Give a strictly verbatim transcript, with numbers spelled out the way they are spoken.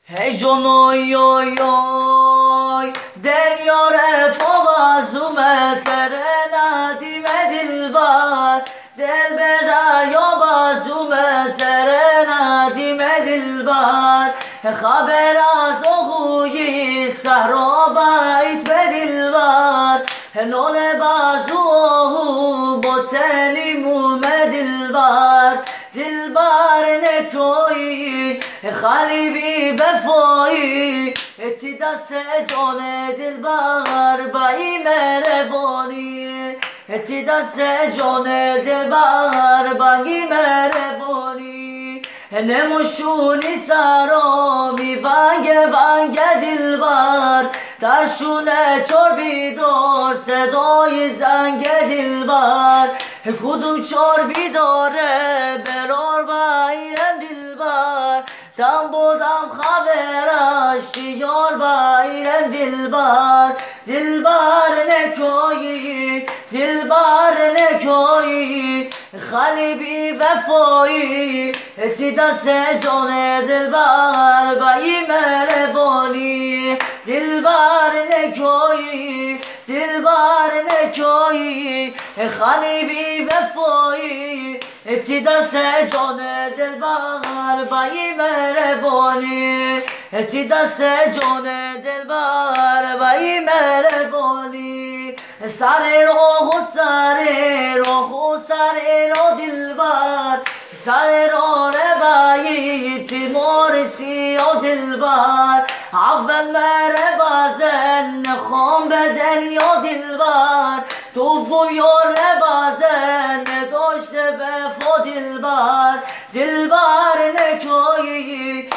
Hey John oy oy oy del yore povazume serena dime dilbar del bera yo bazume serena dime dilbar haber az oğuyi sahroba it be dilbar nole bazu boteli mu me dilbar dilbar ne koyi خالی بی وفایی تی دست جان دلبر بایی مهربانی تی دست جان دلبر بایی مهربانی نموشونی سرامی ونگ ونگ دلبر در شونه چار بیدار صدای زنگ دلبر کدوم چار بیداره برار بایرم دلبر دم بودم خبرش یار بایرم دلبر دلبر نکایی دلبر نکایی خالی بی وفایی تی دست جان دلبر بایی مهربانی دلبر نکایی دلبر نکایی خالی بی وفایی تی دست جان دلبر بایی مهربانی تی دست جان دلبر بایی مهربانی سر رو سر رو سر رو دلبر سر رو بایی تی مورسی و دلبر اول مره بازن خون بدن یا دلبر دوم یار بازن داشته وفا دلبر دلبر نکایی